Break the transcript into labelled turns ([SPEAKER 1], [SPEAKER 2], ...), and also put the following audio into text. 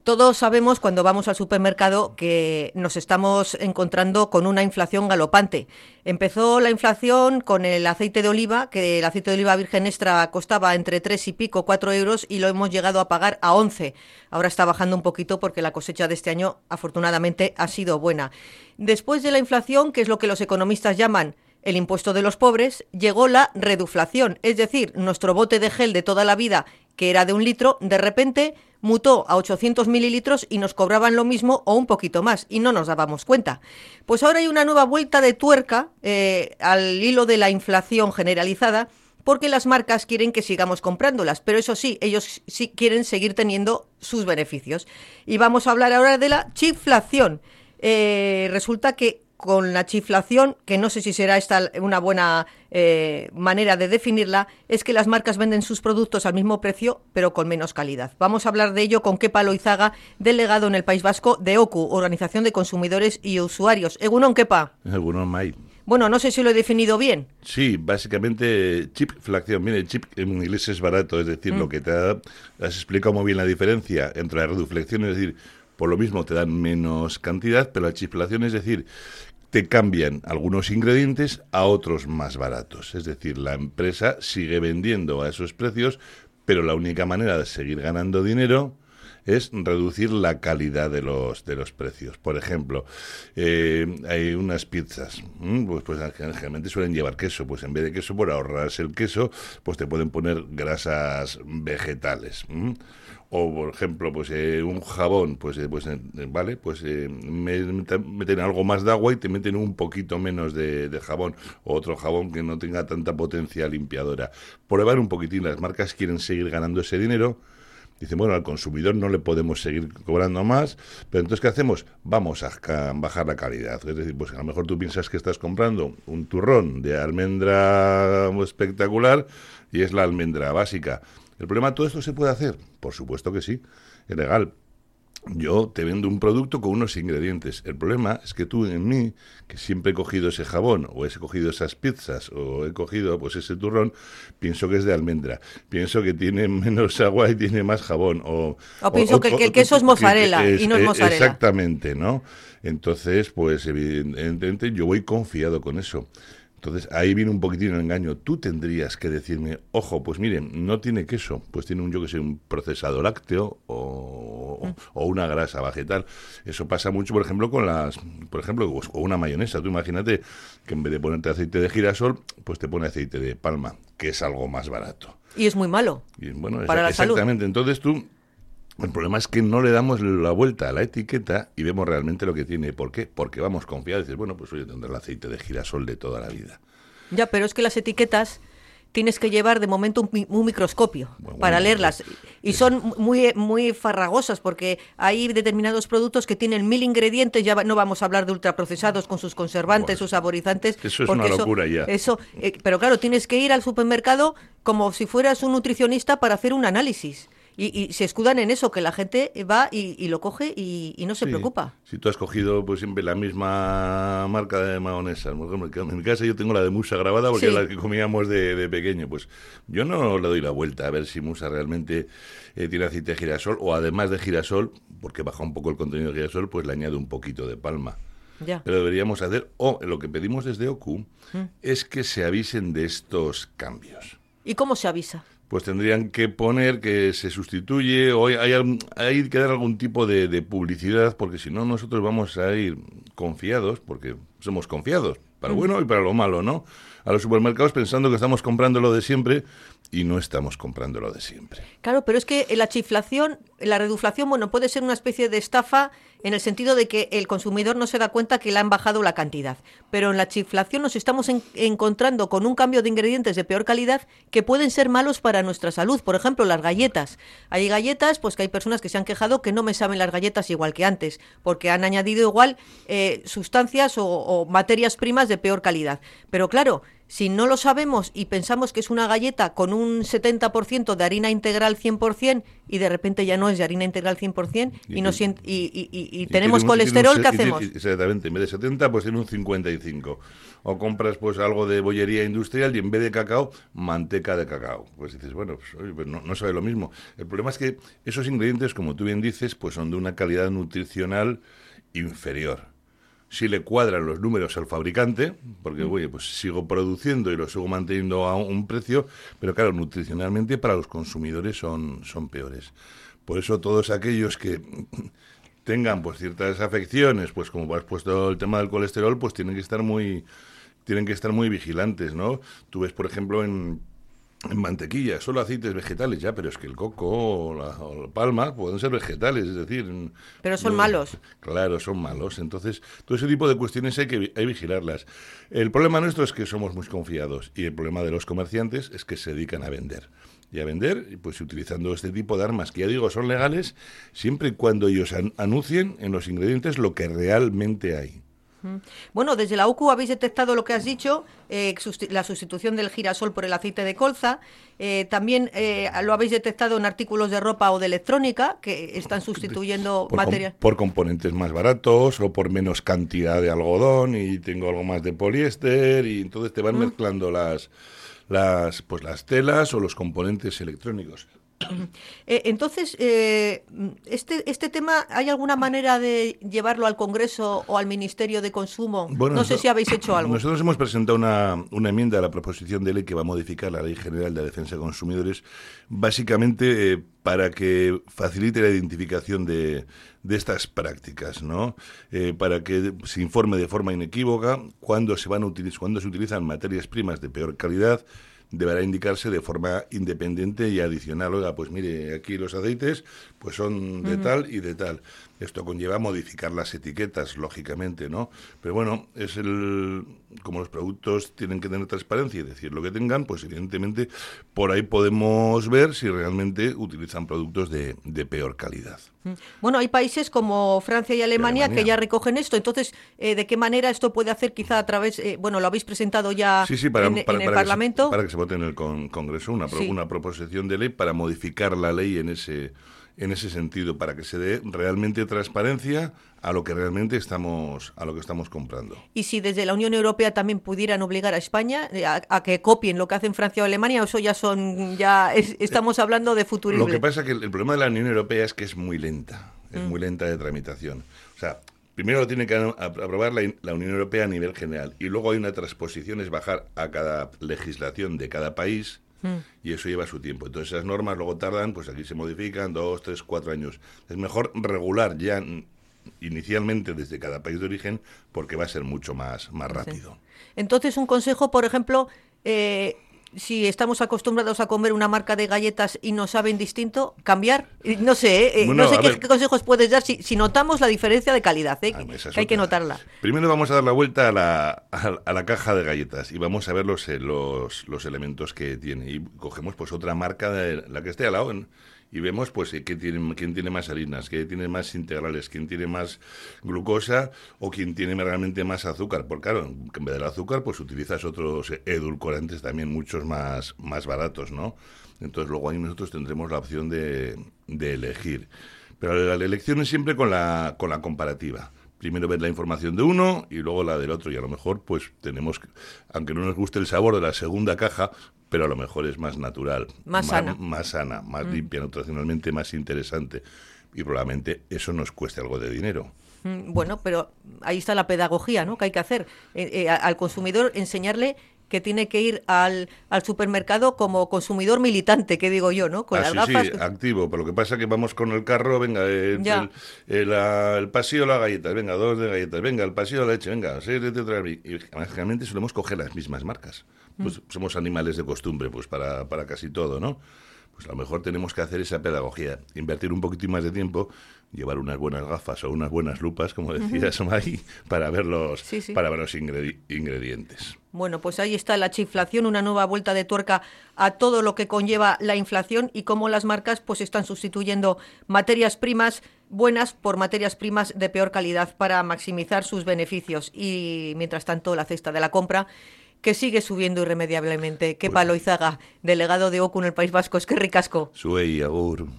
[SPEAKER 1] Todos sabemos cuando vamos al supermercado que nos estamos encontrando con una inflación galopante. Empezó la inflación con el aceite de oliva, que el aceite de oliva virgen extra costaba entre 3 y pico, 4 euros, y lo hemos llegado a pagar a 11. Ahora está bajando un poquito porque la cosecha de este año, afortunadamente, ha sido buena. Después de la inflación, que es lo que los economistas llaman el impuesto de los pobres, llegó la reduflación, es decir, nuestro bote de gel de toda la vida, que era de 1 litro, de repente mutó a 800 mililitros y nos cobraban lo mismo o un poquito más, y no nos dábamos cuenta. Pues ahora hay una nueva vuelta de tuerca al hilo de la inflación generalizada, porque las marcas quieren que sigamos comprándolas, pero eso sí, ellos sí quieren seguir teniendo sus beneficios. Y vamos a hablar ahora de la chiflación. Resulta que con la chiflación, que no sé si será esta una buena manera de definirla, es que las marcas venden sus productos al mismo precio, pero con menos calidad. Vamos a hablar de ello con Kepa Loizaga, delegado en el País Vasco de OCU, Organización de Consumidores y Usuarios. Egunon, Kepa.
[SPEAKER 2] Egunon, Mai.
[SPEAKER 1] Bueno, no sé si lo he definido bien.
[SPEAKER 2] Sí, básicamente chipflación. Mire, chip en inglés es barato, es decir, lo que te has explicado muy bien la diferencia entre la reduflexión, es decir, por lo mismo te dan menos cantidad, pero la chiflación, es decir, te cambian algunos ingredientes a otros más baratos. Es decir, la empresa sigue vendiendo a esos precios, pero la única manera de seguir ganando dinero es reducir la calidad de los precios. Por ejemplo, hay unas pizzas, pues generalmente suelen llevar queso, pues en vez de queso, por ahorrarse el queso, pues te pueden poner grasas vegetales. O, por ejemplo, pues un jabón, meten algo más de agua y te meten un poquito menos de jabón, o otro jabón que no tenga tanta potencia limpiadora. Probar un poquitín, las marcas quieren seguir ganando ese dinero. Dicen, bueno, al consumidor no le podemos seguir cobrando más, pero entonces, ¿qué hacemos? Vamos a bajar la calidad. Es decir, pues a lo mejor tú piensas que estás comprando un turrón de almendra espectacular y es la almendra básica. ¿El problema, todo esto se puede hacer? Por supuesto que sí, es legal. Yo te vendo un producto con unos ingredientes. El problema es que tú en mí, que siempre he cogido ese jabón, o he cogido esas pizzas, o he cogido pues ese turrón, pienso que es de almendra. Pienso que tiene menos agua y tiene más jabón. O
[SPEAKER 1] pienso que el queso es mozzarella y no es mozzarella.
[SPEAKER 2] Exactamente, ¿no? Entonces, pues evidentemente yo voy confiado con eso. Entonces, ahí viene un poquitín el engaño. Tú tendrías que decirme, ojo, pues miren, no tiene queso, pues tiene un procesado lácteo o una grasa vegetal. Eso pasa mucho, por ejemplo, o una mayonesa. Tú imagínate que en vez de ponerte aceite de girasol, pues te pone aceite de palma, que es algo más barato.
[SPEAKER 1] Y es muy malo para la salud.
[SPEAKER 2] Exactamente. Entonces el problema es que no le damos la vuelta a la etiqueta y vemos realmente lo que tiene. ¿Por qué? Porque vamos confiados. Dices, bueno, pues oye, tendrá el aceite de girasol de toda la vida.
[SPEAKER 1] Ya, pero es que las etiquetas tienes que llevar de momento un microscopio para leerlas. Y son muy farragosas porque hay determinados productos que tienen 1000 ingredientes. Ya no vamos a hablar de ultraprocesados con sus conservantes, sus saborizantes.
[SPEAKER 2] Eso es una locura ya.
[SPEAKER 1] Pero claro, tienes que ir al supermercado como si fueras un nutricionista para hacer un análisis. Y se escudan en eso, que la gente va y lo coge y no se preocupa.
[SPEAKER 2] Si tú has cogido pues siempre la misma marca de mayonesa, por ejemplo, en mi casa yo tengo la de Musa grabada porque es la que comíamos de pequeño, pues yo no le doy la vuelta a ver si Musa realmente tiene aceite de girasol, o además de girasol, porque baja un poco el contenido de girasol, pues le añade un poquito de palma.
[SPEAKER 1] Ya.
[SPEAKER 2] Pero deberíamos hacer, lo que pedimos desde OCU, es que se avisen de estos cambios.
[SPEAKER 1] ¿Y cómo se avisa?
[SPEAKER 2] Pues tendrían que poner que se sustituye, o hay que dar algún tipo de publicidad, porque si no nosotros vamos a ir confiados, porque somos confiados, para lo bueno y para lo malo, ¿no? A los supermercados pensando que estamos comprando lo de siempre y no estamos comprando lo de siempre.
[SPEAKER 1] Claro, pero es que la chiflación, la reduflación, puede ser una especie de estafa en el sentido de que el consumidor no se da cuenta que le han bajado la cantidad. Pero en la chiflación nos estamos encontrando con un cambio de ingredientes de peor calidad que pueden ser malos para nuestra salud. Por ejemplo, las galletas. Hay galletas, pues que hay personas que se han quejado que no me saben las galletas igual que antes, porque han añadido igual sustancias o materias primas de peor calidad. Pero claro, Si no lo sabemos y pensamos que es una galleta con un 70% de harina integral 100% y de repente ya no es de harina integral 100% y tenemos colesterol, ¿qué hacemos?
[SPEAKER 2] Exactamente, en vez de 70 pues tiene un 55. O compras pues algo de bollería industrial y en vez de cacao, manteca de cacao. Pues dices, bueno, pues, oye, pues no sabe lo mismo. El problema es que esos ingredientes, como tú bien dices, pues son de una calidad nutricional inferior. Si le cuadran los números al fabricante, porque oye, pues sigo produciendo y lo sigo manteniendo a un precio, pero claro, nutricionalmente para los consumidores son peores. Por eso todos aquellos que tengan pues ciertas afecciones, pues como has puesto el tema del colesterol, pues tienen que estar muy vigilantes, ¿no? Tú ves, por ejemplo, en mantequilla, solo aceites vegetales, ya, pero es que el coco o la palma pueden ser vegetales, es decir...
[SPEAKER 1] Pero son malos.
[SPEAKER 2] Claro, son malos. Entonces, todo ese tipo de cuestiones hay que vigilarlas. El problema nuestro es que somos muy confiados y el problema de los comerciantes es que se dedican a vender. Y a vender, pues utilizando este tipo de armas, que ya digo, son legales, siempre y cuando ellos anuncien en los ingredientes lo que realmente hay.
[SPEAKER 1] Bueno, desde la UCU habéis detectado lo que has dicho, la sustitución del girasol por el aceite de colza. También lo habéis detectado en artículos de ropa o de electrónica, que están sustituyendo material.
[SPEAKER 2] Por componentes más baratos o por menos cantidad de algodón y tengo algo más de poliéster y entonces te van mezclando las telas o los componentes electrónicos.
[SPEAKER 1] Entonces, este tema, ¿hay alguna manera de llevarlo al Congreso o al Ministerio de Consumo?
[SPEAKER 2] Bueno,
[SPEAKER 1] no sé si habéis hecho algo.
[SPEAKER 2] Nosotros hemos presentado una enmienda a la proposición de ley que va a modificar la Ley General de Defensa de Consumidores, básicamente para que facilite la identificación de estas prácticas, ¿no? Para que se informe de forma inequívoca cuando se utilizan materias primas de peor calidad. Deberá indicarse de forma independiente y adicional. Oiga, pues mire, aquí los aceites pues son de tal y de tal. Esto conlleva modificar las etiquetas, lógicamente, ¿no? Pero bueno, como los productos tienen que tener transparencia y decir lo que tengan, pues evidentemente por ahí podemos ver si realmente utilizan productos de peor calidad.
[SPEAKER 1] Bueno, hay países como Francia y Alemania que ya recogen esto. Entonces, ¿de qué manera esto puede hacer quizá a través, lo habéis presentado ya en el Parlamento?
[SPEAKER 2] Para que se vote en el Congreso una proposición de ley para modificar la ley en ese sentido, para que se dé realmente transparencia a lo que realmente estamos comprando.
[SPEAKER 1] Y si desde la Unión Europea también pudieran obligar a España a que copien lo que hacen Francia o Alemania, eso estamos hablando de futurible.
[SPEAKER 2] Lo que pasa es que el problema de la Unión Europea es que es muy lenta, muy lenta de tramitación. O sea, primero lo tiene que aprobar la Unión Europea a nivel general y luego hay una transposición, es bajar a cada legislación de cada país. Y eso lleva su tiempo. Entonces esas normas luego tardan, pues aquí se modifican 2, 3, 4 años. Es mejor regular ya inicialmente desde cada país de origen porque va a ser mucho más rápido.
[SPEAKER 1] Sí. Entonces un consejo, por ejemplo, si estamos acostumbrados a comer una marca de galletas y nos saben distinto, cambiar. No sé, qué consejos puedes dar si notamos la diferencia de calidad, que hay que notarla.
[SPEAKER 2] Primero vamos a dar la vuelta a la caja de galletas y vamos a ver los elementos que tiene. Y cogemos pues otra marca de la que esté al lado y vemos pues quién tiene más harinas, quién tiene más integrales, quién tiene más glucosa o quién tiene realmente más azúcar. Porque claro, en vez del azúcar pues utilizas otros edulcorantes también muchos más baratos, ¿no? Entonces luego ahí nosotros tendremos la opción de elegir. Pero la elección es siempre con la comparativa. Primero ver la información de uno y luego la del otro. Y a lo mejor, pues tenemos, aunque no nos guste el sabor de la segunda caja, pero a lo mejor es más natural, más sana, más limpia, nutricionalmente más interesante. Y probablemente eso nos cueste algo de dinero.
[SPEAKER 1] Bueno, pero ahí está la pedagogía, ¿no?, que hay que hacer. Al consumidor enseñarle que tiene que ir al supermercado como consumidor militante, que digo yo, ¿no? Con las gafas.
[SPEAKER 2] Sí, activo. Pero lo que pasa es que vamos con el carro, venga, el pasillo de las galletas, venga, 2 de galletas, venga, el pasillo de la leche, venga, 6 de tetrabric. Y generalmente solemos coger las mismas marcas. Pues somos animales de costumbre, pues para casi todo, ¿no? Pues a lo mejor tenemos que hacer esa pedagogía, invertir un poquitín más de tiempo, llevar unas buenas gafas o unas buenas lupas, como decías, May, para ver los ingredientes.
[SPEAKER 1] Bueno, pues ahí está la chiflación, una nueva vuelta de tuerca a todo lo que conlleva la inflación y cómo las marcas pues están sustituyendo materias primas buenas por materias primas de peor calidad para maximizar sus beneficios. Y mientras tanto, la cesta de la compra que sigue subiendo irremediablemente. Qué
[SPEAKER 2] Pues-
[SPEAKER 1] palo, Izaga, delegado de OCU en el País Vasco, es que ricasco.
[SPEAKER 2] Zuei, agur.